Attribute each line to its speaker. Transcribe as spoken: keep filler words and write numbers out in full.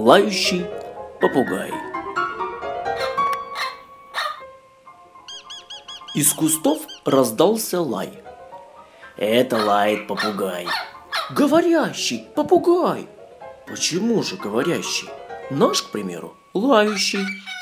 Speaker 1: Лающий попугай. Из кустов раздался лай. Это лает попугай. Говорящий попугай. Почему же говорящий? Наш, к примеру, лающий.